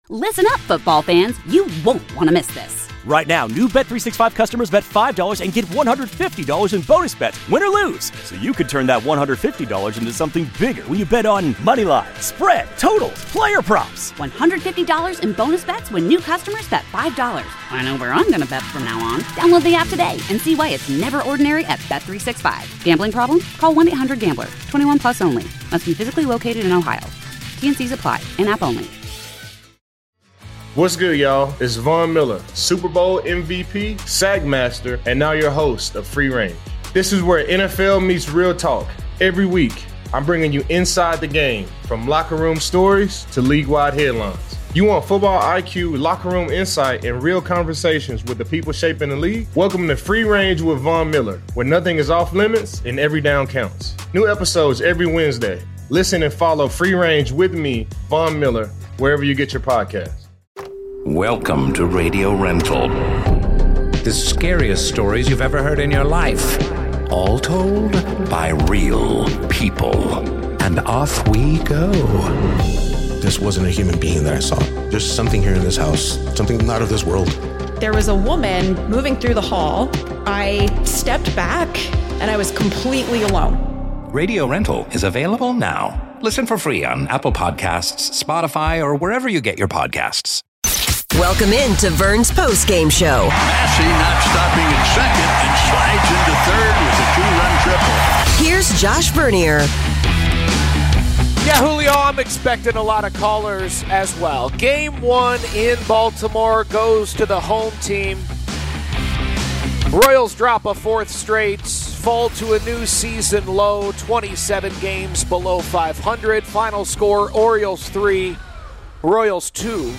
Listen up, football fans. You won't want to miss this. Right now, new Bet365 customers bet $5 and get $150 in bonus bets, win or lose. So you could turn that $150 into something bigger when you bet on money line, spread, totals, player props. $150 in bonus bets when new customers bet $5. I know where I'm going to bet from now on. Download the app today and see why it's never ordinary at Bet365. Gambling problem? Call 1-800-GAMBLER. 21 plus only. Must be physically located in Ohio. T&Cs apply. In-app only. What's good, y'all? It's Von Miller, Super Bowl MVP, Sack Master, and now your host of Free Range. This is where NFL meets real talk. Every week, I'm bringing you inside the game, from locker room stories to league-wide headlines. You want football IQ, locker room insight, and real conversations with the people shaping the league? Welcome to Free Range with Von Miller, where nothing is off limits and every down counts. New episodes every Wednesday. Listen and follow Free Range with me, Von Miller, wherever you get your podcasts. Welcome to Radio Rental. The scariest stories you've ever heard in your life. All told by real people. And off we go. This wasn't a human being that I saw. There's something here in this house, something not of this world. There was a woman moving through the hall. I stepped back and I was completely alone. Radio Rental is available now. Listen for free on Apple Podcasts, Spotify, or wherever you get your podcasts. Welcome in to Vern's postgame show. Massey not stopping at second and slides into third with a 2-run triple. Here's Josh Vernier. Yeah, Julio, I'm expecting a lot of callers as well. Game 1 in Baltimore goes to the home team. Royals drop a fourth straight, fall to a new season low, 27 games below 500. Final score, Orioles 3, Royals 2.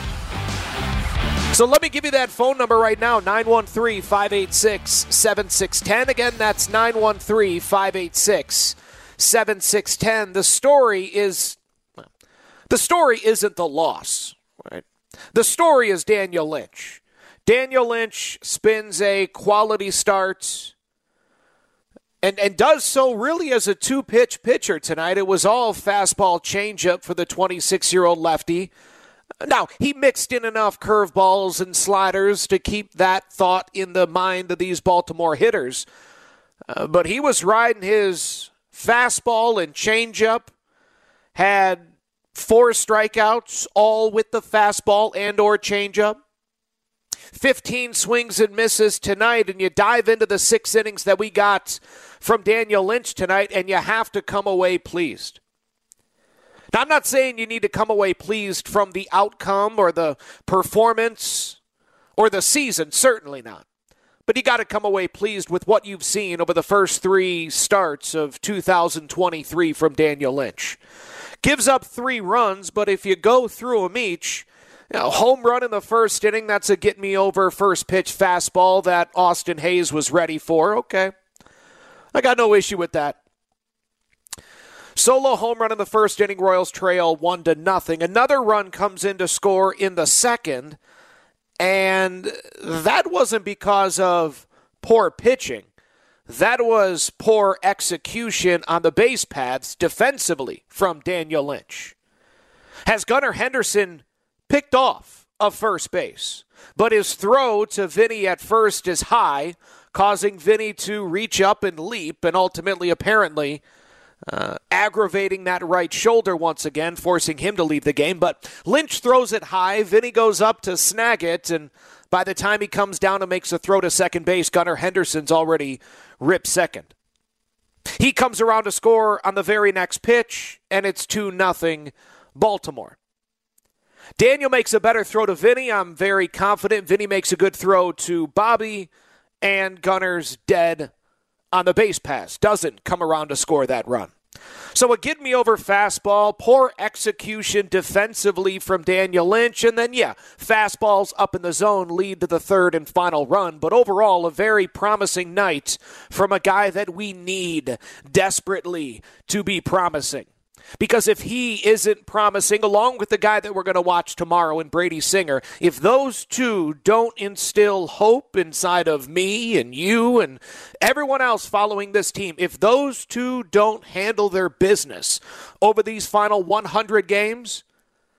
So let me give you that phone number right now, 913-586-7610. Again, that's 913-586-7610. The story isn't the loss, right? The story is Daniel Lynch. Daniel Lynch spins a quality start and does so really as a two-pitch pitcher tonight. It was all fastball changeup for the 26-year-old lefty. Now, he mixed in enough curveballs and sliders to keep that thought in the mind of these Baltimore hitters. But he was riding his fastball and changeup, had 4 strikeouts, all with the fastball and or changeup. 15 swings and misses tonight, and you dive into the 6 innings that we got from Daniel Lynch tonight, and you have to come away pleased. Now, I'm not saying you need to come away pleased from the outcome or the performance or the season, certainly not. But you got to come away pleased with what you've seen over the first 3 starts of 2023 from Daniel Lynch. Gives up 3 runs, but if you go through them each, home run in the first inning, that's a get-me-over first pitch fastball that Austin Hayes was ready for. Okay. I got no issue with that. Solo home run in the first inning, Royals trail 1-0. Another run comes in to score in the second, and that wasn't because of poor pitching. That was poor execution on the base paths defensively from Daniel Lynch. Has Gunnar Henderson picked off of first base, but his throw to Vinny at first is high, causing Vinny to reach up and leap, and ultimately, apparently, aggravating that right shoulder once again, forcing him to leave the game. But Lynch throws it high. Vinny goes up to snag it, and by the time he comes down and makes a throw to second base, Gunnar Henderson's already ripped second. He comes around to score on the very next pitch, and it's 2-0 Baltimore. Daniel makes a better throw to Vinny. I'm very confident Vinny makes a good throw to Bobby, and Gunnar's dead on the base pass. Doesn't come around to score that run. So a get-me-over fastball, poor execution defensively from Daniel Lynch, and then, fastballs up in the zone lead to the third and final run. But overall, a very promising night from a guy that we need desperately to be promising. Because if he isn't promising, along with the guy that we're going to watch tomorrow in Brady Singer, if those two don't instill hope inside of me and you and everyone else following this team, if those two don't handle their business over these final 100 games,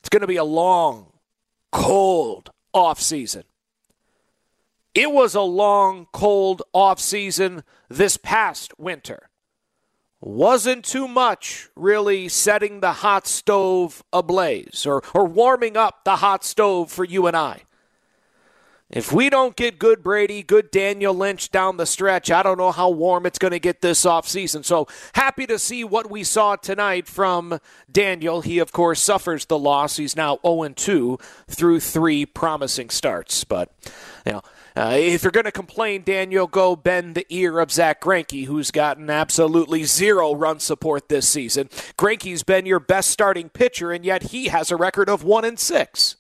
It's going to be a long, cold offseason. It was a long, cold offseason this past winter. Wasn't too much really setting the hot stove ablaze or warming up the hot stove for you and I. If we don't get good Brady, good Daniel Lynch down the stretch, I don't know how warm it's going to get this offseason. So happy to see what we saw tonight from Daniel. He, of course, suffers the loss. He's now 0-2 through 3 promising starts. But, if you're going to complain, Daniel, go bend the ear of Zach Greinke, who's gotten absolutely 0 run support this season. Greinke's been your best starting pitcher, and yet he has a record of 1-6.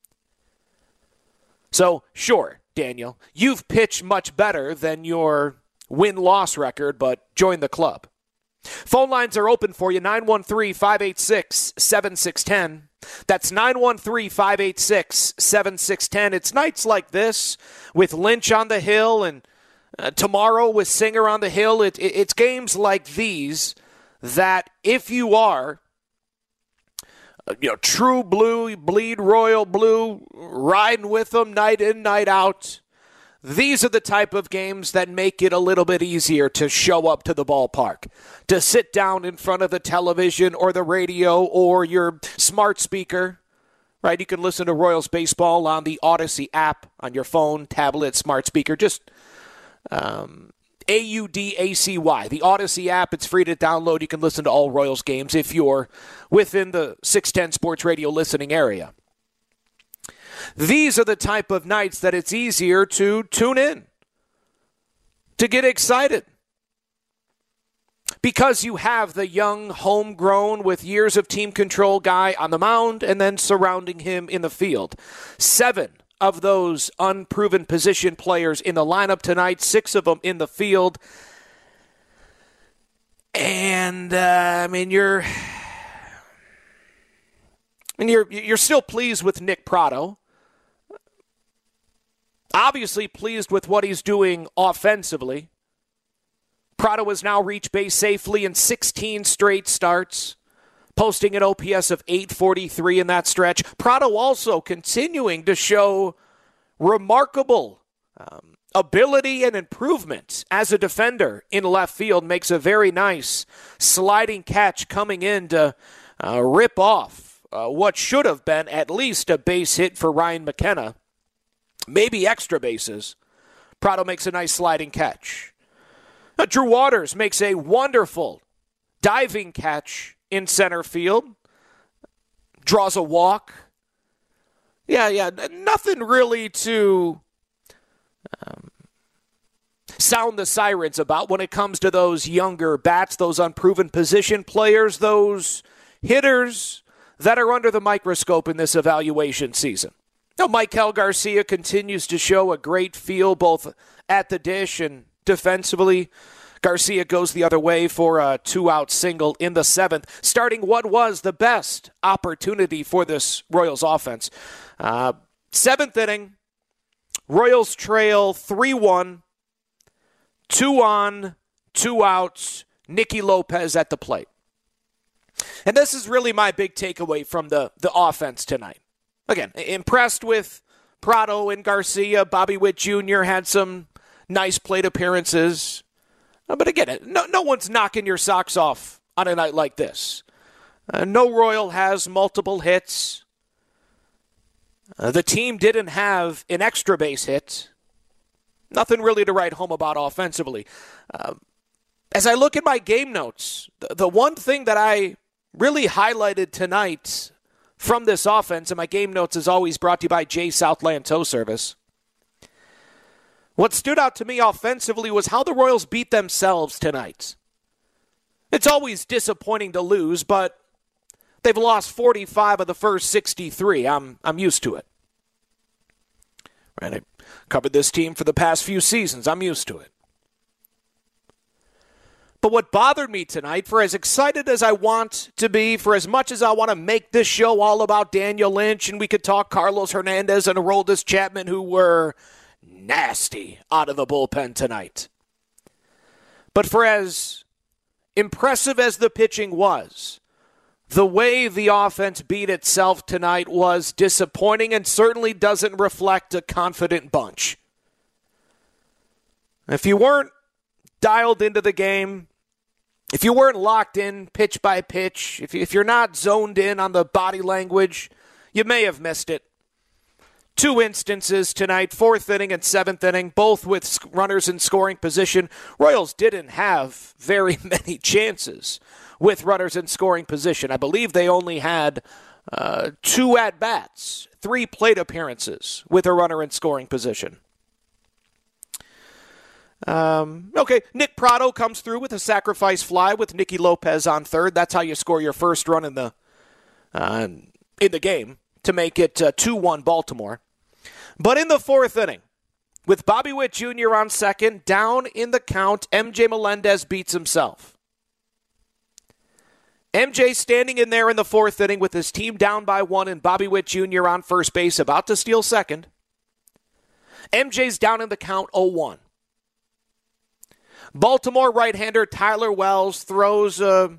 So, sure, Daniel, you've pitched much better than your win-loss record, but join the club. Phone lines are open for you, 913-586-7610. That's 913-586-7610. It's nights like this with Lynch on the hill and tomorrow with Singer on the hill. It's games like these that if you are true blue, bleed royal blue, riding with them night in, night out. These are the type of games that make it a little bit easier to show up to the ballpark, to sit down in front of the television or the radio or your smart speaker, right? You can listen to Royals baseball on the Odyssey app on your phone, tablet, smart speaker. Just AUDACY, the Odyssey app. It's free to download. You can listen to all Royals games if you're within the 610 Sports Radio listening area. These are the type of nights that it's easier to tune in, to get excited. Because you have the young, homegrown, with years of team control guy on the mound and then surrounding him in the field. 7 of those unproven position players in the lineup tonight, 6 of them in the field. And, you're still pleased with Nick Pratto. Obviously pleased with what he's doing offensively. Pratto has now reached base safely in 16 straight starts, posting an OPS of 843 in that stretch. Pratto also continuing to show remarkable ability and improvement as a defender in left field. Makes a very nice sliding catch coming in to rip off what should have been at least a base hit for Ryan McKenna. Maybe extra bases. Pratto makes a nice sliding catch. Drew Waters makes a wonderful diving catch in center field. Draws a walk. Yeah, nothing really to sound the sirens about when it comes to those younger bats, those unproven position players, those hitters that are under the microscope in this evaluation season. Now, Maikel Garcia continues to show a great feel both at the dish and defensively. Garcia goes the other way for a 2-out single in the 7th, starting what was the best opportunity for this Royals offense. 7th inning, Royals trail 3-1, 2 on, 2 outs, Nicky Lopez at the plate. And this is really my big takeaway from the offense tonight. Again, impressed with Pratto and Garcia. Bobby Witt Jr. had some nice plate appearances. But again, no one's knocking your socks off on a night like this. No Royal has multiple hits. The team didn't have an extra base hit. Nothing really to write home about offensively. As I look at my game notes, the one thing that I really highlighted tonight from this offense, and my game notes is always brought to you by J Southland Tow Service. What stood out to me offensively was how the Royals beat themselves tonight. It's always disappointing to lose, but they've lost 45 of the first 63. I'm used to it. Right, I covered this team for the past few seasons. I'm used to it. But what bothered me tonight, for as excited as I want to be, for as much as I want to make this show all about Daniel Lynch, and we could talk Carlos Hernandez and Aroldis Chapman, who were nasty out of the bullpen tonight. But for as impressive as the pitching was, the way the offense beat itself tonight was disappointing and certainly doesn't reflect a confident bunch. If you weren't dialed into the game, if you weren't locked in pitch by pitch, if you're not zoned in on the body language, you may have missed it. 2 instances tonight, 4th inning and 7th inning, both with runners in scoring position. Royals didn't have very many chances with runners in scoring position. I believe they only had 2 at-bats, 3 plate appearances with a runner in scoring position. Okay, Nick Pratto comes through with a sacrifice fly with Nicky Lopez on third. That's how you score your first run in the game to make it 2-1 Baltimore. But in the 4th inning, with Bobby Witt Jr. on second, down in the count, MJ Melendez beats himself. MJ standing in there in the 4th inning with his team down by 1 and Bobby Witt Jr. on first base, about to steal second. MJ's down in the count 0-1. Baltimore right-hander Tyler Wells throws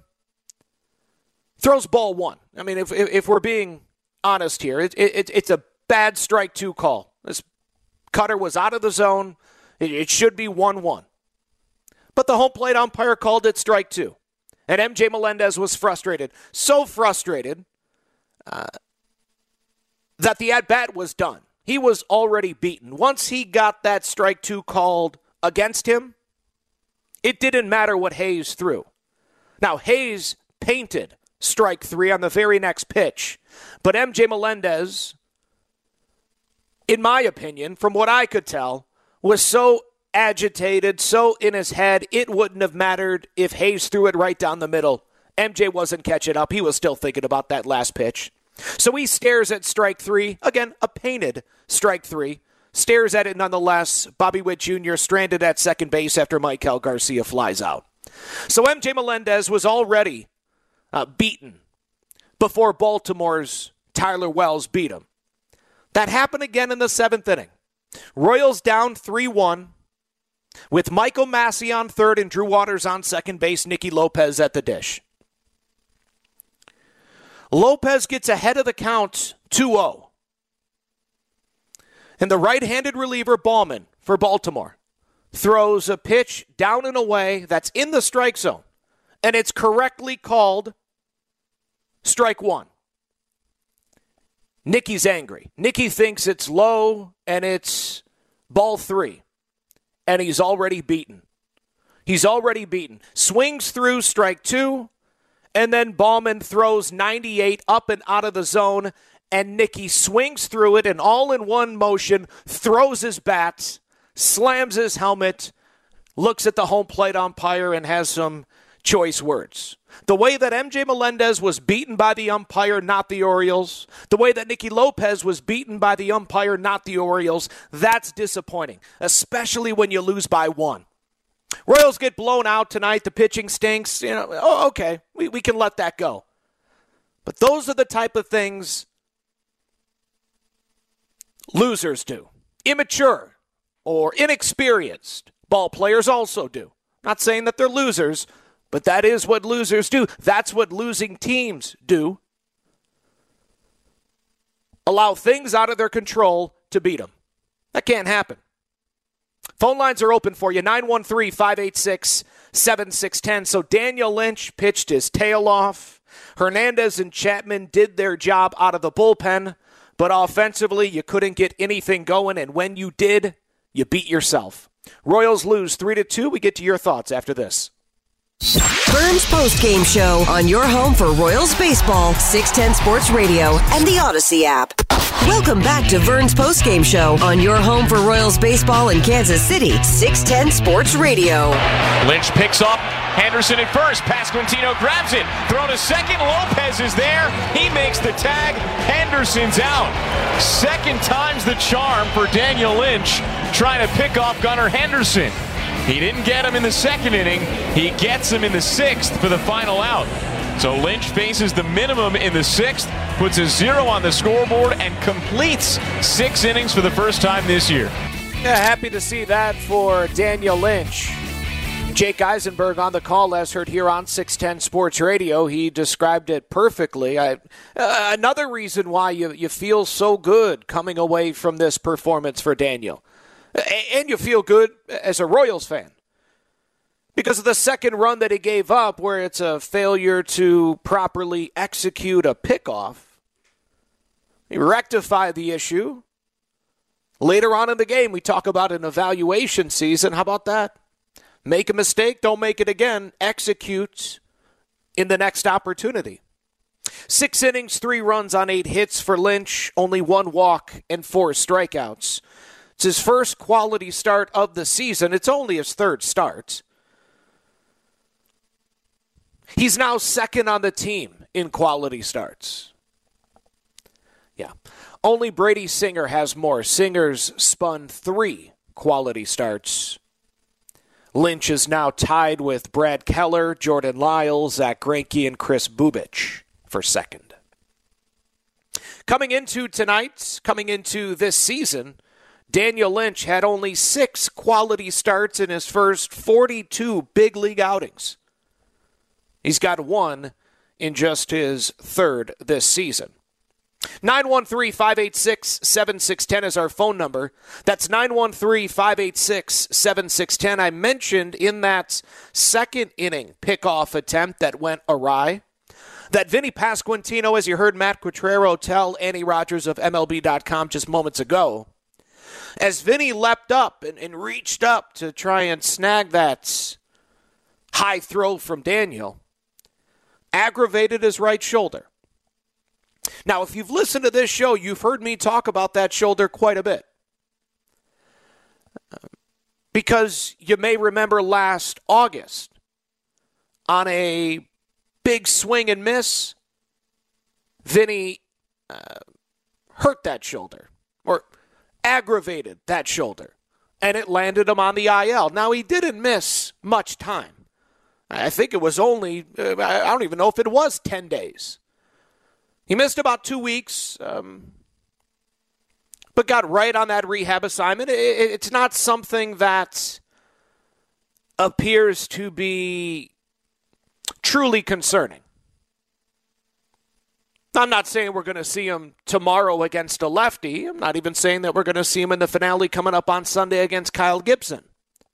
ball 1. I mean, if we're being honest here, it's a bad strike 2 call. This cutter was out of the zone. It should be 1-1. But the home plate umpire called it strike 2. And MJ Melendez was frustrated. So frustrated that the at-bat was done. He was already beaten. Once he got that strike 2 called against him, it didn't matter what Hayes threw. Now, Hayes painted strike 3 on the very next pitch. But MJ Melendez, in my opinion, from what I could tell, was so agitated, so in his head, it wouldn't have mattered if Hayes threw it right down the middle. MJ wasn't catching up. He was still thinking about that last pitch. So he stares at strike 3. Again, a painted strike 3. Stares at it nonetheless. Bobby Witt Jr. stranded at second base after Michael Garcia flies out. So MJ Melendez was already beaten before Baltimore's Tyler Wells beat him. That happened again in the 7th inning. Royals down 3-1 with Michael Massey on third and Drew Waters on second base, Nicky Lopez at the dish. Lopez gets ahead of the count 2-0. And the right-handed reliever Baumann for Baltimore throws a pitch down and away that's in the strike zone. And it's correctly called strike 1. Nicky's angry. Nicky thinks it's low and it's ball 3. And he's already beaten. Swings through strike 2. And then Baumann throws 98 up and out of the zone. And Nicky swings through it and all in one motion throws his bat, slams his helmet, looks at the home plate umpire and has some choice words. The way that MJ Melendez was beaten by the umpire, not the Orioles. The way that Nicky Lopez was beaten by the umpire, not the Orioles. That's disappointing, especially when you lose by 1. Royals get blown out tonight. The pitching stinks. Okay, we can let that go. But those are the type of things losers do. Immature or inexperienced ball players also do. Not saying that they're losers, but that is what losers do. That's what losing teams do. Allow things out of their control to beat them. That can't happen. Phone lines are open for you, 913-586-7610. So Daniel Lynch pitched his tail off. Hernandez and Chapman did their job out of the bullpen. But offensively, you couldn't get anything going, and when you did, you beat yourself. Royals lose 3-2. We get to your thoughts after this. Vern's postgame show on your home for Royals baseball, 610 Sports Radio, and the Odyssey app. Welcome back to Vern's postgame show on your home for Royals baseball in Kansas City, 610 Sports Radio. Lynch picks up Henderson at first. Pasquantino grabs it. Throw to second. Lopez is there. He makes the tag. Henderson's out. Second time's the charm for Daniel Lynch trying to pick off Gunnar Henderson. He didn't get him in the 2nd inning. He gets him in the 6th for the final out. So Lynch faces the minimum in the 6th, puts a 0 on the scoreboard, and completes 6 innings for the first time this year. Yeah, happy to see that for Daniel Lynch. Jake Eisenberg on the call, as heard here on 610 Sports Radio. He described it perfectly. Another reason why you feel so good coming away from this performance for Daniel. And you feel good as a Royals fan. Because of the second run that he gave up, where it's a failure to properly execute a pickoff. He rectified the issue. Later on in the game, we talk about an evaluation season. How about that? Make a mistake, don't make it again. Execute in the next opportunity. 6 innings, 3 runs on 8 hits for Lynch, only 1 walk and 4 strikeouts. It's his first quality start of the season. It's only his 3rd start. He's now 2nd on the team in quality starts. Yeah. Only Brady Singer has more. Singer's spun 3 quality starts. Lynch is now tied with Brad Keller, Jordan Lyles, Zach Greinke, and Chris Bubich for 2nd. Coming into this season, Daniel Lynch had only 6 quality starts in his first 42 big league outings. He's got 1 in just his 3rd this season. 913-586-7610 is our phone number. That's 913-586-7610. I mentioned in that second inning pickoff attempt that went awry that Vinny Pasquantino, as you heard Matt Quatrero tell Annie Rogers of MLB.com just moments ago, as Vinny leapt up and reached up to try and snag that high throw from Daniel, aggravated his right shoulder. Now, if you've listened to this show, you've heard me talk about that shoulder quite a bit. Because you may remember last August, on a big swing and miss, Vinny hurt that shoulder, or aggravated that shoulder, and it landed him on the IL. Now, he didn't miss much time. I think it was only, I don't even know if it was 10 days. He missed about 2 weeks, but got right on that rehab assignment. It's not something that appears to be truly concerning. I'm not saying we're going to see him tomorrow against a lefty. I'm not even saying that we're going to see him in the finale coming up on Sunday against Kyle Gibson.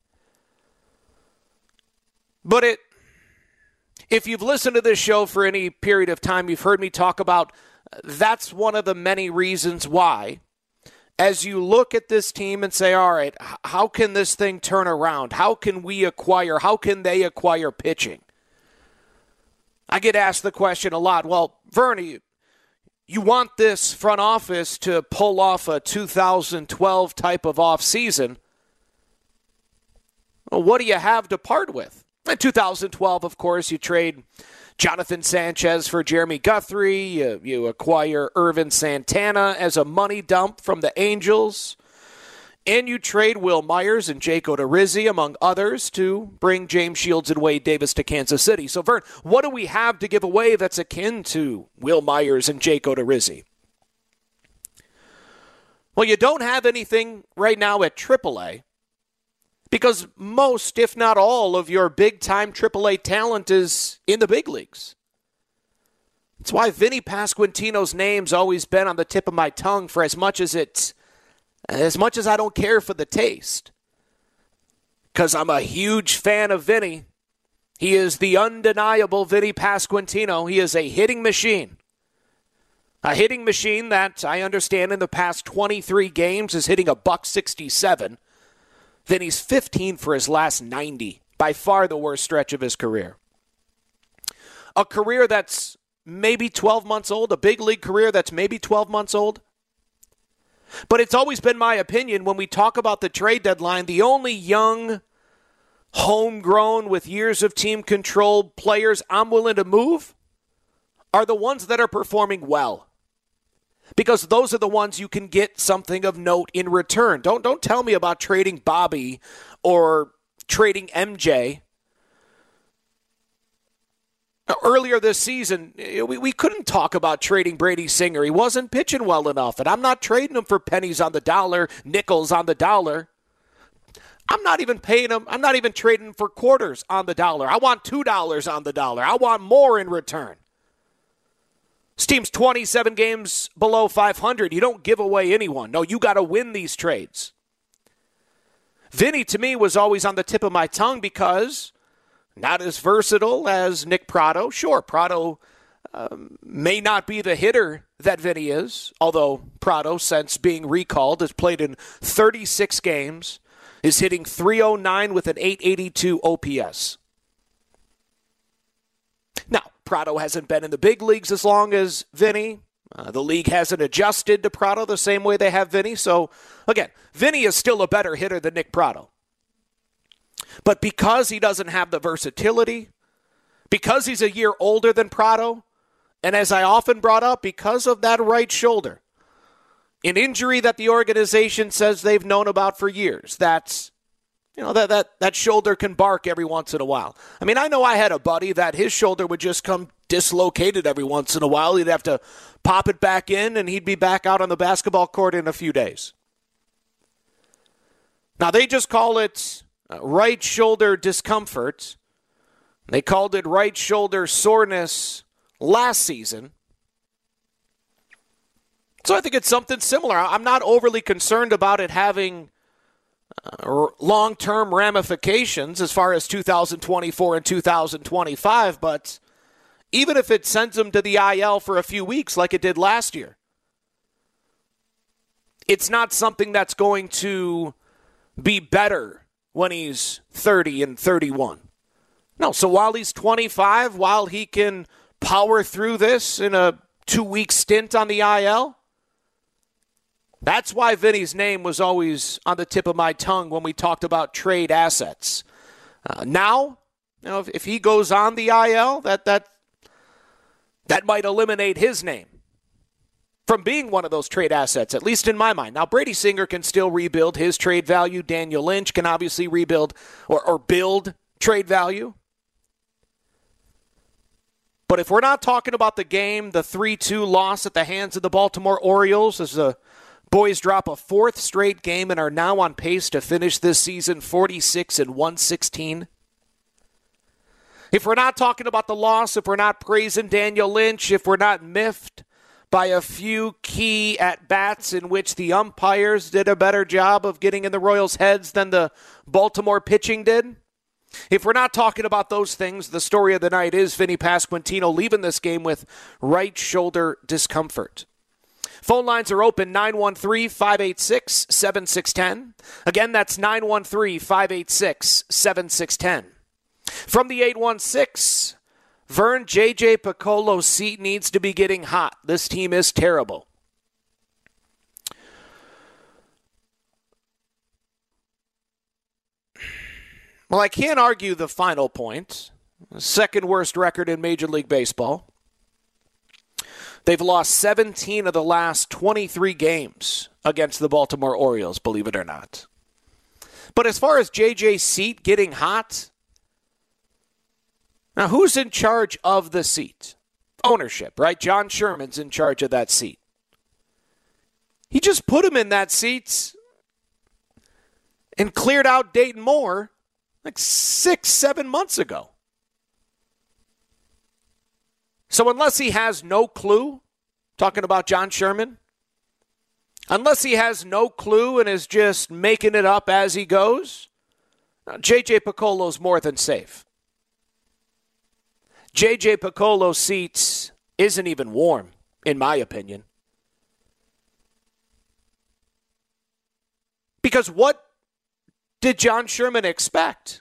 But if you've listened to this show for any period of time, you've heard me talk about that's one of the many reasons why, as you look at this team and say, all right, how can this thing turn around? How can they acquire pitching? I get asked the question a lot. Well, Vern, you want this front office to pull off a 2012 type of offseason. Well, what do you have to part with? In 2012, of course, you trade Jonathan Sanchez for Jeremy Guthrie. You acquire Irvin Santana as a money dump from the Angels. And you trade Will Myers and Jake Odorizzi, among others, to bring James Shields and Wade Davis to Kansas City. So, Vern, what do we have to give away that's akin to Will Myers and Jake Odorizzi? Well, you don't have anything right now at AAA. Because most, if not all, of your big-time AAA talent is in the big leagues. That's why Vinny Pasquantino's name's always been on the tip of my tongue for as much as I don't care for the taste. Because I'm a huge fan of Vinny. He is the undeniable Vinny Pasquantino. He is a hitting machine. A hitting machine that I understand in the past 23 games is hitting a .167. Then he's 15 for his last 90, by far the worst stretch of his career. A career that's maybe 12 months old, a big league career that's maybe 12 months old. But it's always been my opinion when we talk about the trade deadline, the only young, homegrown, with years of team control players I'm willing to move are the ones that are performing well. Because those are the ones you can get something of note in return. Don't tell me about trading Bobby or trading MJ. Earlier this season, we couldn't talk about trading Brady Singer. He wasn't pitching well enough, and I'm not trading him for pennies on the dollar, nickels on the dollar. I'm not even paying him. I'm not even trading for quarters on the dollar. I want $2 on the dollar. I want more in return. This team's 27 games below 500. You don't give away anyone. No, you got to win these trades. Vinny, to me, was always on the tip of my tongue because not as versatile as Nick Pratto. Sure, Pratto may not be the hitter that Vinny is, although Pratto, since being recalled, has played in 36 games, is hitting .309 with an .882 OPS. Now, Pratto hasn't been in the big leagues as long as Vinny. The league hasn't adjusted to Pratto the same way they have Vinny. So, again, Vinny is still a better hitter than Nick Pratto. But because he doesn't have the versatility, because he's a year older than Pratto, and as I often brought up, because of that right shoulder, an injury that the organization says they've known about for years, that shoulder can bark every once in a while. I mean, I know I had a buddy that his shoulder would just come dislocated every once in a while. He'd have to pop it back in, and he'd be back out on the basketball court in a few days. Now, they just call it right shoulder discomfort. They called it right shoulder soreness last season. So I think it's something similar. I'm not overly concerned about it having long-term ramifications as far as 2024 and 2025, but even if it sends him to the IL for a few weeks like it did last year, it's not something that's going to be better when he's 30 and 31. No, so while he's 25, while he can power through this in a 2-week stint on the IL, that's why Vinny's name was always on the tip of my tongue when we talked about trade assets. Now, if he goes on the IL, that might eliminate his name from being one of those trade assets, at least in my mind. Now, Brady Singer can still rebuild his trade value. Daniel Lynch can obviously rebuild or build trade value. But if we're not talking about the game, the 3-2 loss at the hands of the Baltimore Orioles, as the boys drop a 4th straight game and are now on pace to finish this season 46-116. If we're not talking about the loss, if we're not praising Daniel Lynch, if we're not miffed by a few key at-bats in which the umpires did a better job of getting in the Royals' heads than the Baltimore pitching did, if we're not talking about those things, the story of the night is Vinny Pasquantino leaving this game with right shoulder discomfort. Phone lines are open, 913-586-7610. Again, that's 913-586-7610. From the 816, Vern, J.J. Piccolo's seat needs to be getting hot. This team is terrible. Well, I can't argue the final point. Second worst record in Major League Baseball. They've lost 17 of the last 23 games against the Baltimore Orioles, believe it or not. But as far as JJ's seat getting hot, now who's in charge of the seat? Ownership, right? John Sherman's in charge of that seat. He just put him in that seat and cleared out Dayton Moore like 6-7 months ago. So unless he has no clue, talking about John Sherman, unless he has no clue and is just making it up as he goes, J.J. Piccolo's more than safe. J.J. Piccolo's seat isn't even warm, in my opinion. Because what did John Sherman expect?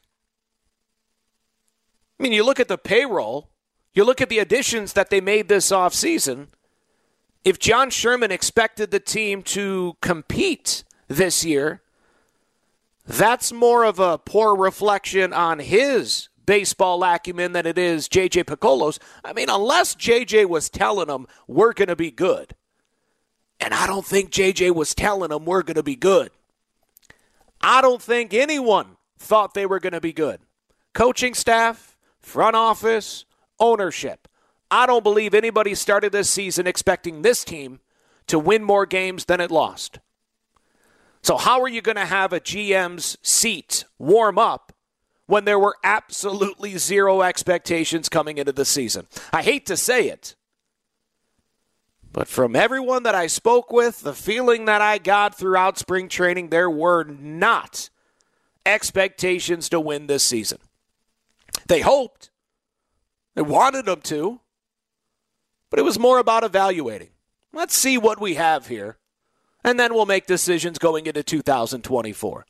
I mean, you look at the payroll, you look at the additions that they made this offseason. If John Sherman expected the team to compete this year, that's more of a poor reflection on his baseball acumen than it is J.J. Piccolo's. I mean, unless J.J. was telling them, we're going to be good. And I don't think J.J. was telling them we're going to be good. I don't think anyone thought they were going to be good. Coaching staff, front office, ownership. I don't believe anybody started this season expecting this team to win more games than it lost. So how are you going to have a GM's seat warm up when there were absolutely zero expectations coming into the season? I hate to say it, but from everyone that I spoke with, the feeling that I got throughout spring training, there were not expectations to win this season. They hoped. They wanted them to. But it was more about evaluating. Let's see what we have here. And then we'll make decisions going into 2024.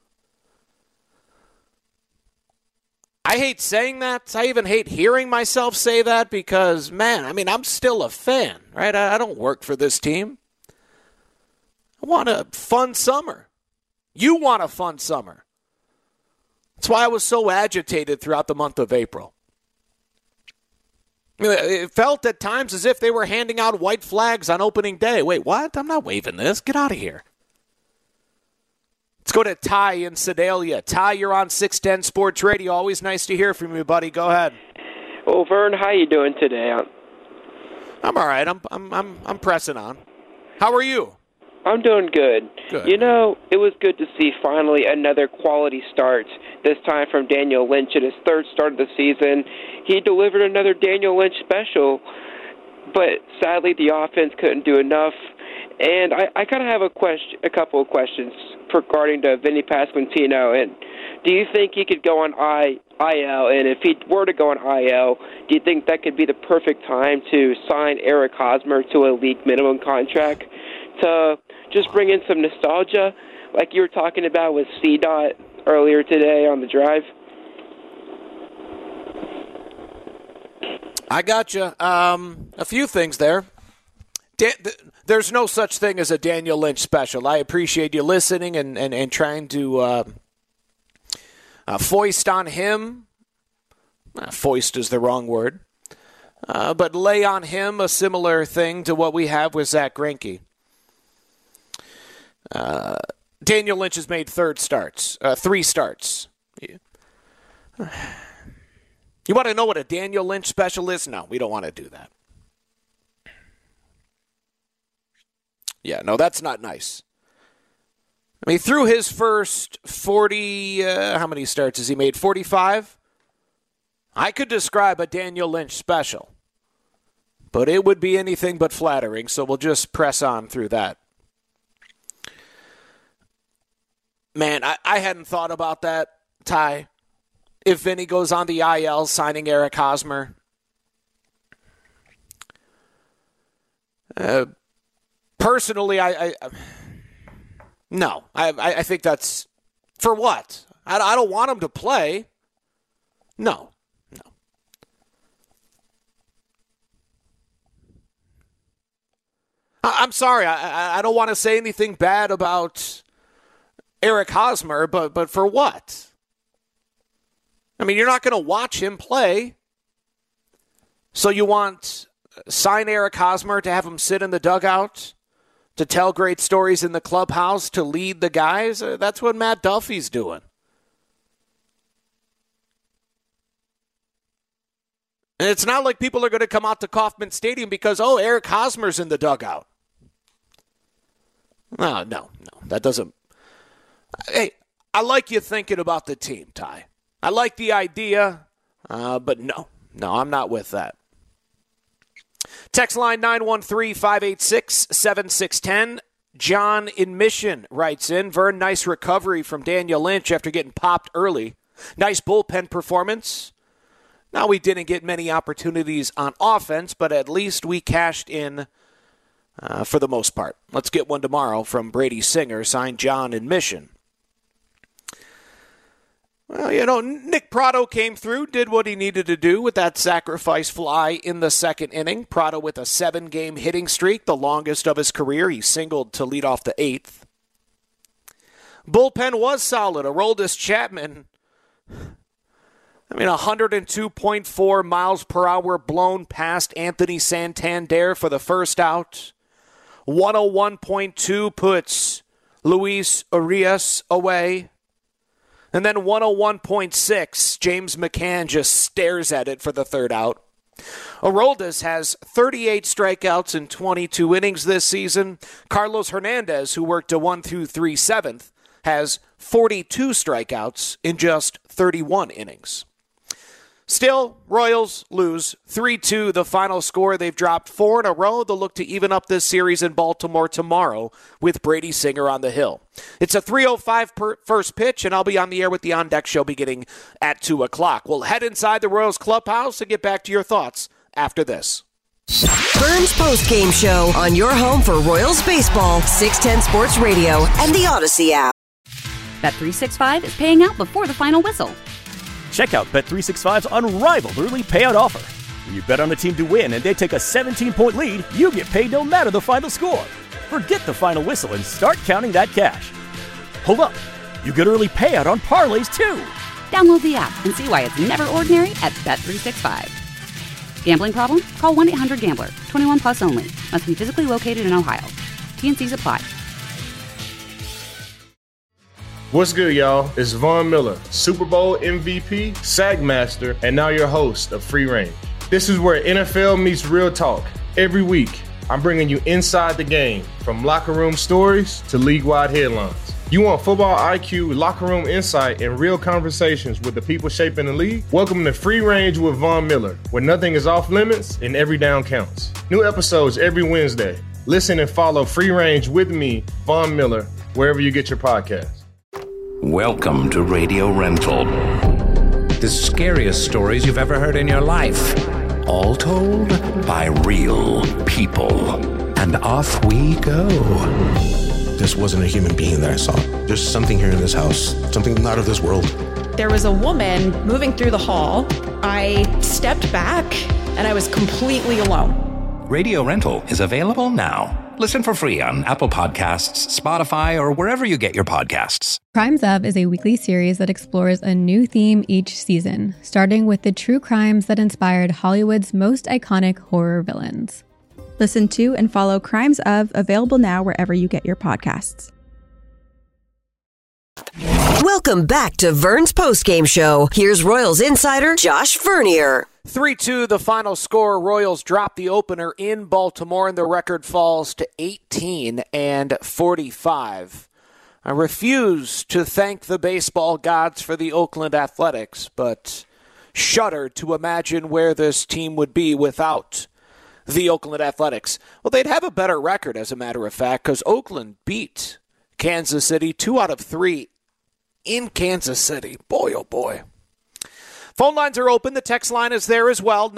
I hate saying that. I even hate hearing myself say that because, man, I'm still a fan, right? I don't work for this team. I want a fun summer. You want a fun summer. That's why I was so agitated throughout the month of April. It felt at times as if they were handing out white flags on opening day. Wait, what? I'm not waving this. Get out of here. Let's go to Ty in Sedalia. Ty, you're on 610 Sports Radio. Always nice to hear from you, buddy. Go ahead. Well, Vern, how you doing today? I'm all right. I'm pressing on. How are you? I'm doing good. Good. You know, it was good to see finally another quality start, this time from Daniel Lynch at his third start of the season. He delivered another Daniel Lynch special, but sadly the offense couldn't do enough. And I kind of have a couple of questions regarding to Vinny Pasquantino. And do you think he could go on IL? And if he were to go on IL, do you think that could be the perfect time to sign Eric Hosmer to a league minimum contract to just bring in some nostalgia, like you were talking about with CDOT earlier today on the drive? I got you. A few things there. There's no such thing as a Daniel Lynch special. I appreciate you listening and trying to foist on him. Foist is the wrong word. But lay on him a similar thing to what we have with Zach Greinke. Daniel Lynch has made three starts. You want to know what a Daniel Lynch special is? No, we don't want to do that. Yeah, no, that's not nice. Through his first 40, how many starts has he made? 45? I could describe a Daniel Lynch special, but it would be anything but flattering, so we'll just press on through that. Man, I hadn't thought about that, Ty. If Vinny goes on the IL signing Eric Hosmer. Personally, I think that's for what? I don't want him to play. No. I'm sorry. I don't want to say anything bad about Eric Hosmer, but for what? You're not going to watch him play. So you want sign Eric Hosmer to have him sit in the dugout, to tell great stories in the clubhouse, to lead the guys? That's what Matt Duffy's doing. And it's not like people are going to come out to Kauffman Stadium because, Eric Hosmer's in the dugout. No. That doesn't. Hey, I like you thinking about the team, Ty. I like the idea, but no, I'm not with that. Text line 913-586-7610. John in Mission writes in, Vern, nice recovery from Daniel Lynch after getting popped early. Nice bullpen performance. Now, we didn't get many opportunities on offense, but at least we cashed in for the most part. Let's get one tomorrow from Brady Singer, signed John in Mission. Well, Nick Pratto came through, did what he needed to do with that sacrifice fly in the second inning. Pratto with a 7-game hitting streak, the longest of his career. He singled to lead off the 8th. Bullpen was solid. Aroldis Chapman, 102.4 miles per hour blown past Anthony Santander for the first out. 101.2 puts Luis Urias away. And then 101.6, James McCann just stares at it for the third out. Aroldis has 38 strikeouts in 22 innings this season. Carlos Hernandez, who worked a 1-2-3 seventh, has 42 strikeouts in just 31 innings. Still, Royals lose 3-2, the final score. They've dropped 4 in a row. They'll look to even up this series in Baltimore tomorrow with Brady Singer on the hill. It's a 3:05 first pitch, and I'll be on the air with the On Deck Show beginning at 2 o'clock. We'll head inside the Royals clubhouse and get back to your thoughts after this. Vern's postgame show on your home for Royals baseball, 610 Sports Radio, and the Odyssey app. Bet365 is paying out before the final whistle. Check out Bet365's unrivaled early payout offer. When you bet on a team to win and they take a 17-point lead, you get paid no matter the final score. Forget the final whistle and start counting that cash. Hold up. You get early payout on parlays, too. Download the app and see why it's never ordinary at Bet365. Gambling problem? Call 1-800-GAMBLER. 21 plus only. Must be physically located in Ohio. T&Cs apply. What's good, y'all? It's Von Miller, Super Bowl MVP, SAG Master, and now your host of Free Range. This is where NFL meets real talk. Every week, I'm bringing you inside the game, from locker room stories to league-wide headlines. You want football IQ, locker room insight, and real conversations with the people shaping the league? Welcome to Free Range with Von Miller, where nothing is off limits and every down counts. New episodes every Wednesday. Listen and follow Free Range with me, Von Miller, wherever you get your podcasts. Welcome to Radio Rental. The scariest stories you've ever heard in your life. All told by real people. And off we go. This wasn't a human being that I saw. There's something here in this house, something not of this world. There was a woman moving through the hall. I stepped back and I was completely alone. Radio Rental is available now. Listen for free on Apple Podcasts, Spotify, or wherever you get your podcasts. Crimes Of is a weekly series that explores a new theme each season, starting with the true crimes that inspired Hollywood's most iconic horror villains. Listen to and follow Crimes Of, available now wherever you get your podcasts. Welcome back to Vern's postgame show. Here's Royals insider Josh Vernier. 3-2, the final score. Royals drop the opener in Baltimore, and the record falls to 18-45. I refuse to thank the baseball gods for the Oakland Athletics, but shudder to imagine where this team would be without the Oakland Athletics. Well, they'd have a better record, as a matter of fact, because Oakland beat Kansas City 2 out of 3 in Kansas City. Boy, oh boy. Phone lines are open. The text line is there as well,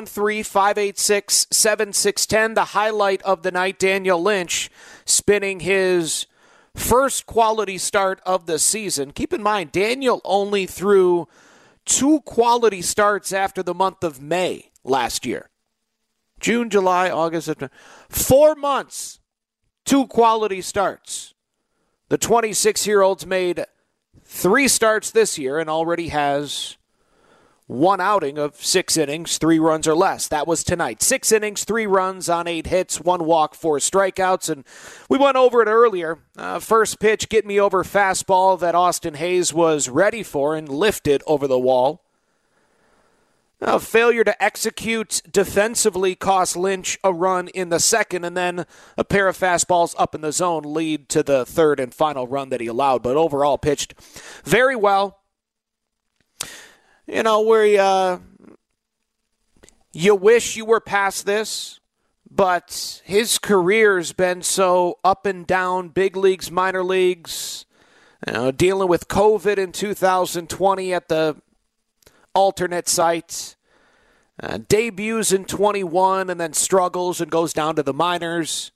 913-586-7610. The highlight of the night, Daniel Lynch spinning his first quality start of the season. Keep in mind, Daniel only threw 2 quality starts after the month of May last year. June, July, August, September. 4 months, 2 quality starts. The 26-year-old's made 3 starts this year and already has 1 outing of 6 innings, 3 runs or less. That was tonight. 6 innings, 3 runs on 8 hits, 1 walk, 4 strikeouts. And we went over it earlier. First pitch, get me over fastball that Austin Hayes was ready for and lifted over the wall. Failure to execute defensively cost Lynch a run in the second, and then a pair of fastballs up in the zone lead to the third and final run that he allowed. But overall pitched very well. You know, where you wish you were past this, but his career's been so up and down, big leagues, minor leagues, dealing with COVID in 2020 at the alternate site, debuts in 21 and then struggles and goes down to the minors.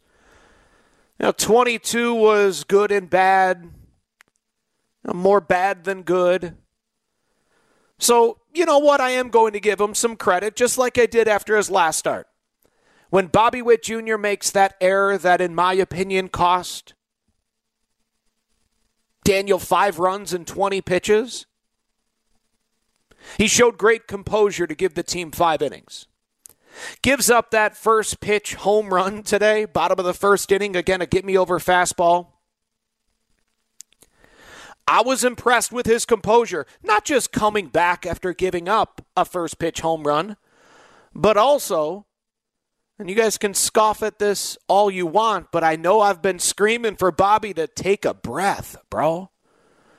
22 was good and bad, more bad than good. So, you know what? I am going to give him some credit, just like I did after his last start. When Bobby Witt Jr. makes that error that, in my opinion, cost Daniel 5 runs and 20 pitches, he showed great composure to give the team 5 innings. Gives up that first pitch home run today, bottom of the first inning, again, a get-me-over fastball. I was impressed with his composure, not just coming back after giving up a first pitch home run, but also, and you guys can scoff at this all you want, but I know I've been screaming for Bobby to take a breath, bro.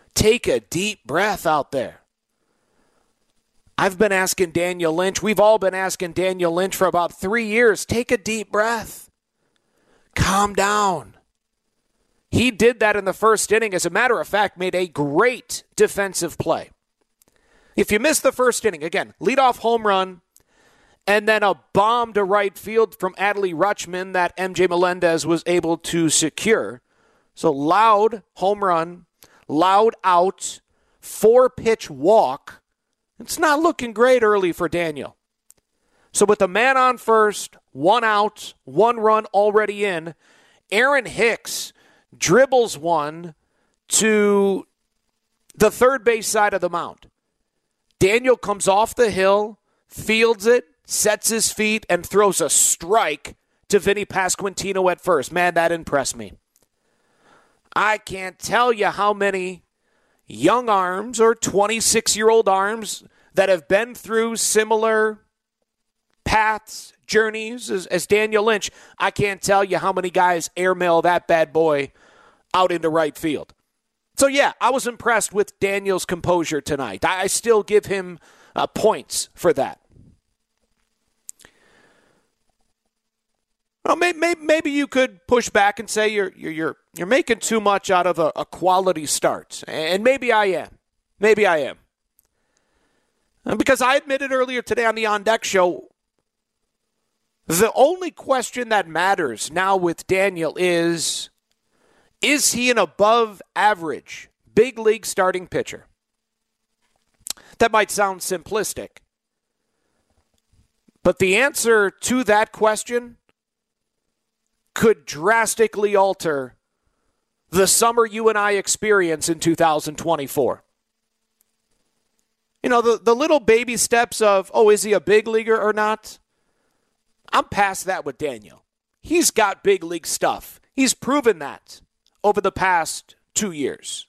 Take a deep breath out there. I've been asking Daniel Lynch, we've all been asking Daniel Lynch for about 3 years, take a deep breath. Calm down. He did that in the first inning. As a matter of fact, made a great defensive play. If you missed the first inning, again, leadoff home run, and then a bomb to right field from Adley Rutschman that MJ Melendez was able to secure. So Loud home run, Loud out, 4-pitch walk. It's not looking great early for Daniel. So with the man on first, 1 out, 1 run already in, Aaron Hicks dribbles one to the third base side of the mound. Daniel comes off the hill, fields it, sets his feet, and throws a strike to Vinny Pasquantino at first. Man, that impressed me. I can't tell you how many young arms or 26-year-old arms that have been through similar paths, journeys as Daniel Lynch. I can't tell you how many guys airmail that bad boy out into right field. So, yeah, I was impressed with Daniel's composure tonight. I still give him points for that. Well, maybe you could push back and say you're making too much out of a quality start, and maybe I am. Maybe I am. Because I admitted earlier today on the On Deck show, the only question that matters now with Daniel is he an above-average big league starting pitcher? That might sound simplistic, but the answer to that question could drastically alter the summer you and I experience in 2024. You know, the little baby steps of, is he a big leaguer or not? I'm past that with Daniel. He's got big league stuff. He's proven that over the past 2 years.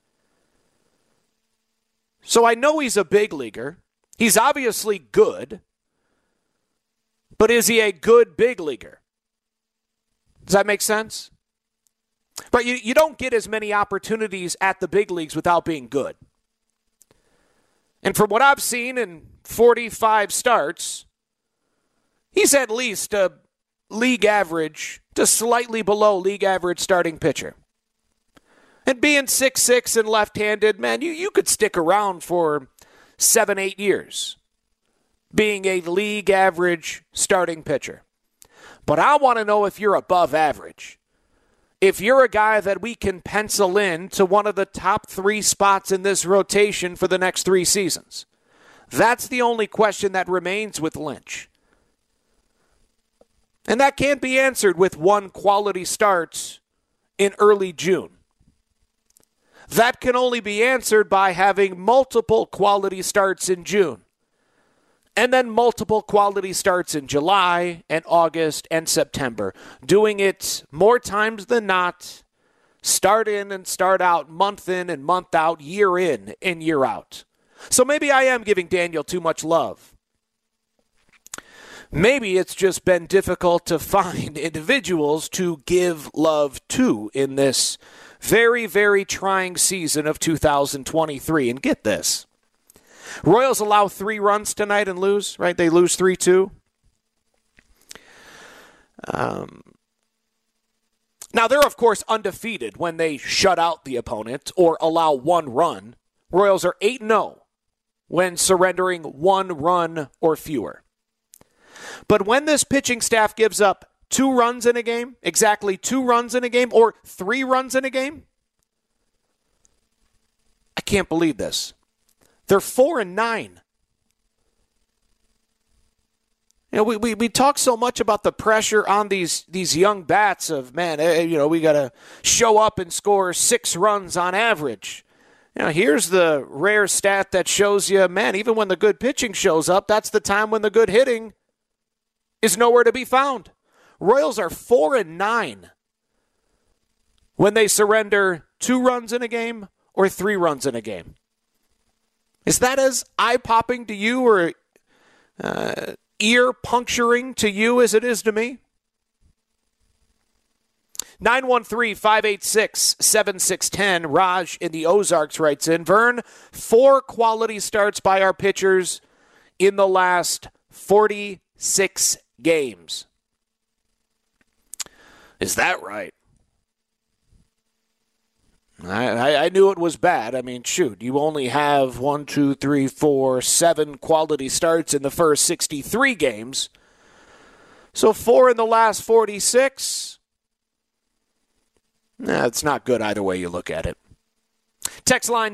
So I know he's a big leaguer. He's obviously good. But is he a good big leaguer? Does that make sense? But you don't get as many opportunities at the big leagues without being good. And from what I've seen in 45 starts, he's at least a league average to slightly below league average starting pitcher. And being 6'6" and left-handed, man, you could stick around for 7-8 years being a league average starting pitcher. But I want to know if you're above average. If you're a guy that we can pencil in to one of the top 3 spots in this rotation for the next 3 seasons. That's the only question that remains with Lynch. And that can't be answered with 1 quality start in early June. That can only be answered by having multiple quality starts in June. And then multiple quality starts in July and August and September. Doing it more times than not, start in and start out, month in and month out, year in and year out. So maybe I am giving Daniel too much love. Maybe it's just been difficult to find individuals to give love to in this very, very trying season of 2023. And get this. Royals allow 3 runs tonight and lose, right? They lose 3-2. Now, they're, of course, undefeated when they shut out the opponent or allow 1 run. Royals are 8-0 when surrendering 1 run or fewer. But when this pitching staff gives up 2 runs in a game, exactly 2 runs in a game, or 3 runs in a game, I can't believe this. They're 4-9. You know, we talk so much about the pressure on these young bats of, man, we got to show up and score 6 runs on average. You know, here's the rare stat that shows you, man, even when the good pitching shows up, that's the time when the good hitting is nowhere to be found. Royals are 4-9 when they surrender 2 runs in a game or 3 runs in a game. Is that as eye-popping to you or ear-puncturing to you as it is to me? 913-586-7610. Raj in the Ozarks writes in, Vern, 4 quality starts by our pitchers in the last 46 games. Is that right? I knew it was bad. I mean, shoot, you only have 7 quality starts in the first 63 games. So 4 in the last 46. It's not good either way you look at it. Text line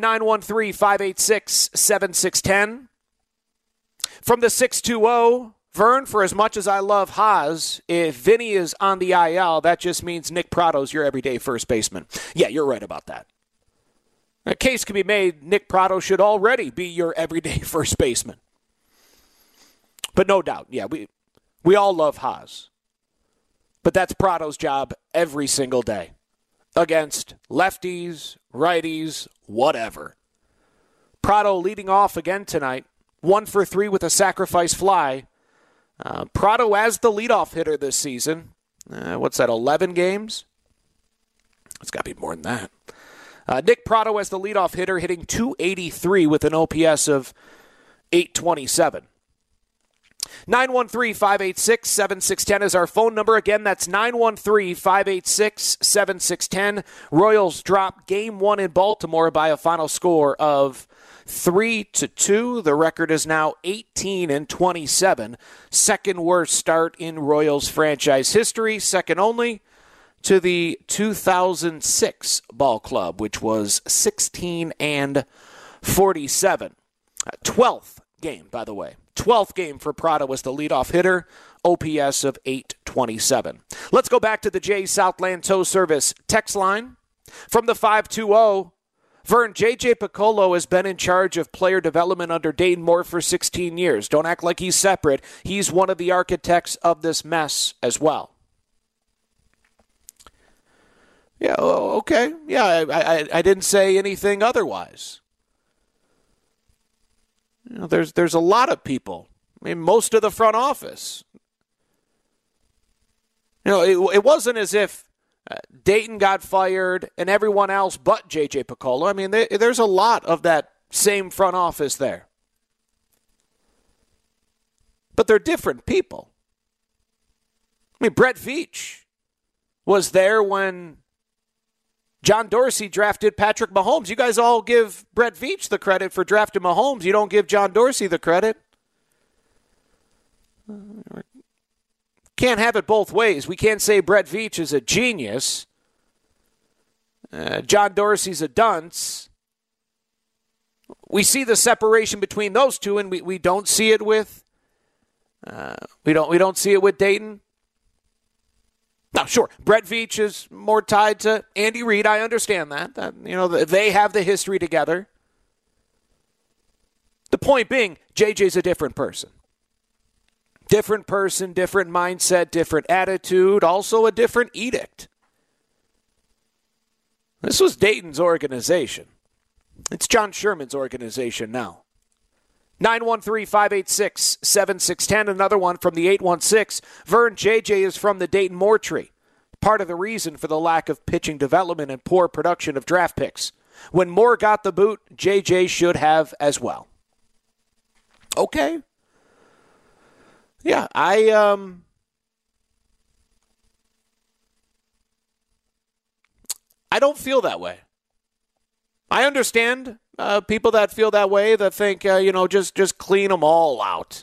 913-586-7610. From the 620, Vern, for as much as I love Haas, if Vinny is on the IL, that just means Nick Prado's your everyday first baseman. Yeah, you're right about that. A case can be made Nick Prado should already be your everyday first baseman. But no doubt, yeah, we all love Haas. But that's Prado's job every single day. Against lefties, righties, whatever. Prado leading off again tonight. 1 for 3 with a sacrifice fly. Prado as the leadoff hitter this season. What's that, 11 games? It's got to be more than that. Nick Prado as the leadoff hitter, hitting .283 with an OPS of .827. 913-586-7610 is our phone number. Again, that's 913-586-7610. Royals drop Game 1 in Baltimore by a final score of 3-2. The record is now 18-27. Second worst start in Royals franchise history. Second only to the 2006 ball club, which was 16-47. 12th game, by the way. 12th game for Prado as the leadoff hitter, OPS of .827. Let's go back to the Jay Southland Tow Service text line. From the 520, Vern, J.J. Piccolo has been in charge of player development under Dayton Moore for 16 years. Don't act like he's separate. He's one of the architects of this mess as well. Yeah, okay. Yeah, I didn't say anything otherwise. You know, there's a lot of people. I mean, most of the front office. You know, it wasn't as if Dayton got fired and everyone else but J.J. Piccolo. I mean, there's a lot of that same front office there. But they're different people. I mean, Brett Veach was there when John Dorsey drafted Patrick Mahomes. You guys all give Brett Veach the credit for drafting Mahomes. You don't give John Dorsey the credit. Can't have it both ways. We can't say Brett Veach is a genius. John Dorsey's a dunce. We see the separation between those two, and we don't see it with we don't see it with Dayton. Now, sure, Brett Veach is more tied to Andy Reid. I understand that. You know, they have the history together. The point being, JJ's a different person. Different person, different mindset, different attitude, also a different edict. This was Dayton's organization. It's John Sherman's organization now. 913-586-7610. Another one from the 816. Vern, JJ is from the Dayton Moore tree. Part of the reason for the lack of pitching development and poor production of draft picks. When Moore got the boot, JJ should have as well. Okay. Yeah, I don't feel that way. I understand people that feel that way, that think, just clean them all out.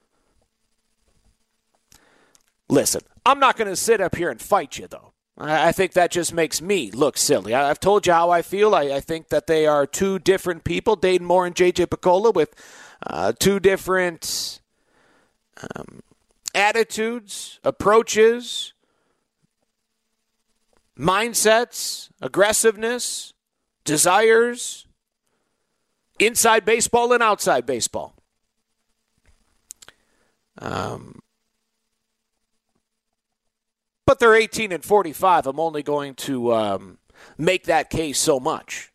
Listen, I'm not going to sit up here and fight you, though. I think that just makes me look silly. I've told you how I feel. I think that they are two different people, Dayton Moore and J.J. Piccolo, with two different attitudes, approaches, mindsets, aggressiveness, desires, inside baseball and outside baseball. But they're 18-45. I'm only going to make that case so much.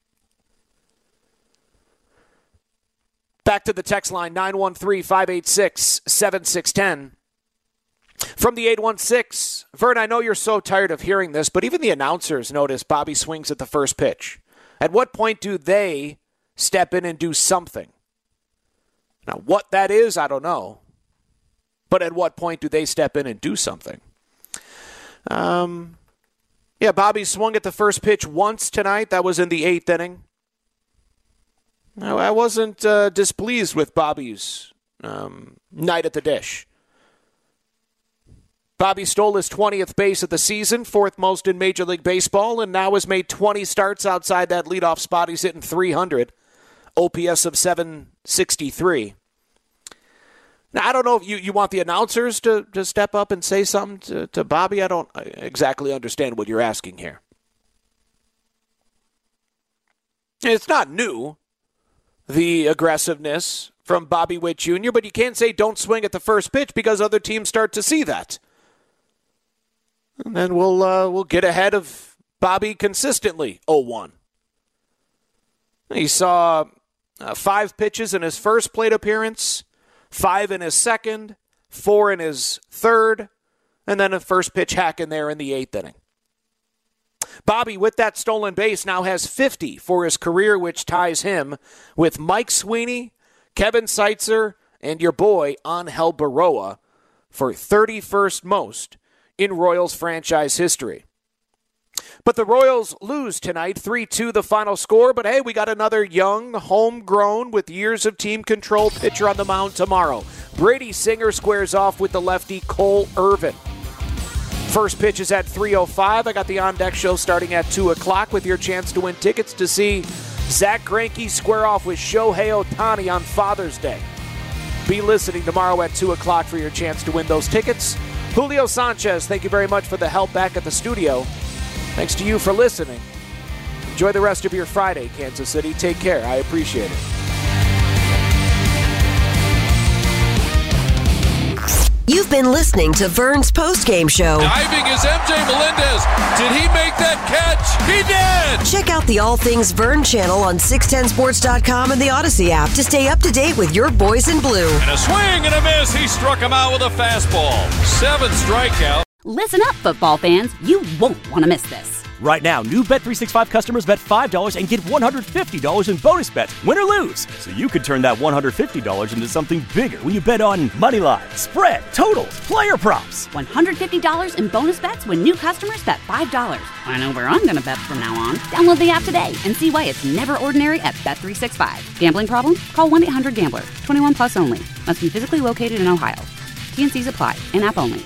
Back to the text line, 913-586-7610. From the 816, Vern, I know you're so tired of hearing this, but even the announcers notice Bobby swings at the first pitch. At what point do they step in and do something? Now, what that is, I don't know. But at what point do they step in and do something? Bobby swung at the first pitch once tonight. That was in the 8th inning. Now, I wasn't displeased with Bobby's night at the dish. Bobby stole his 20th base of the season, 4th most in Major League Baseball, and now has made 20 starts outside that leadoff spot. He's hitting .300, OPS of 763. Now, I don't know if you want the announcers to step up and say something to Bobby. I don't exactly understand what you're asking here. It's not new, the aggressiveness from Bobby Witt Jr., but you can't say don't swing at the first pitch because other teams start to see that. And then we'll get ahead of Bobby consistently, 0-1. He saw 5 pitches in his first plate appearance, 5 in his second, 4 in his third, and then a first pitch hack in there in the 8th inning. Bobby, with that stolen base, now has 50 for his career, which ties him with Mike Sweeney, Kevin Seitzer, and your boy Angel Baroa for 31st most in Royals franchise history. But the Royals lose tonight, 3-2 the final score. But hey, we got another young, homegrown, with years of team control pitcher on the mound tomorrow. Brady Singer squares off with the lefty Cole Irvin. First pitch is at 3:05. I got the On Deck show starting at 2 o'clock with your chance to win tickets to see Zach Greinke square off with Shohei Ohtani on Father's Day. Be listening tomorrow at 2 o'clock for your chance to win those tickets. Julio Sanchez, thank you very much for the help back at the studio. Thanks to you for listening. Enjoy the rest of your Friday, Kansas City. Take care. I appreciate it. You've been listening to Vern's postgame show. Diving is MJ Melendez. Did he make that catch? He did! Check out the All Things Vern channel on 610sports.com and the Odyssey app to stay up to date with your boys in blue. And a swing and a miss. He struck him out with a fastball. 7 strikeouts. Listen up, football fans. You won't want to miss this. Right now, new Bet365 customers bet $5 and get $150 in bonus bets, win or lose. So you could turn that $150 into something bigger when you bet on moneyline, spread, totals, player props. $150 in bonus bets when new customers bet $5. I know where I'm going to bet from now on. Download the app today and see why it's never ordinary at Bet365. Gambling problem? Call 1-800-GAMBLER. 21 plus only. Must be physically located in Ohio. T&Cs apply. In-app only.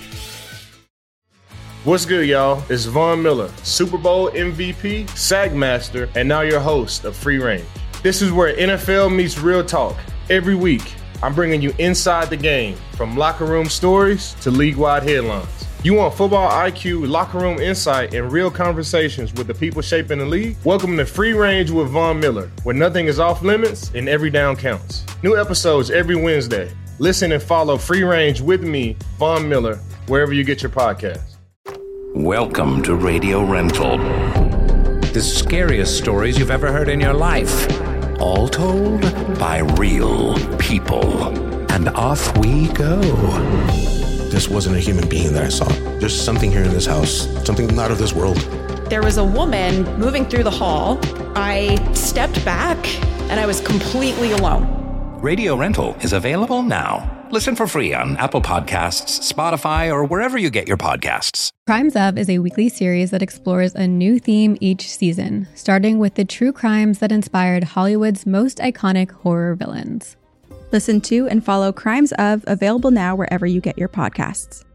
What's good, y'all? It's Von Miller, Super Bowl MVP, Sagmaster, and now your host of Free Range. This is where NFL meets real talk. Every week, I'm bringing you inside the game, from locker room stories to league-wide headlines. You want football IQ, locker room insight, and real conversations with the people shaping the league? Welcome to Free Range with Von Miller, where nothing is off limits and every down counts. New episodes every Wednesday. Listen and follow Free Range with me, Von Miller, wherever you get your podcasts. Welcome to Radio Rental. The scariest stories you've ever heard in your life. All told by real people. And off we go. This wasn't a human being that I saw. There's something here in this house, something not of this world. There was a woman moving through the hall. I stepped back and I was completely alone. Radio Rental is available now. Listen for free on Apple Podcasts, Spotify, or wherever you get your podcasts. Crimes Of is a weekly series that explores a new theme each season, starting with the true crimes that inspired Hollywood's most iconic horror villains. Listen to and follow Crimes Of, available now wherever you get your podcasts.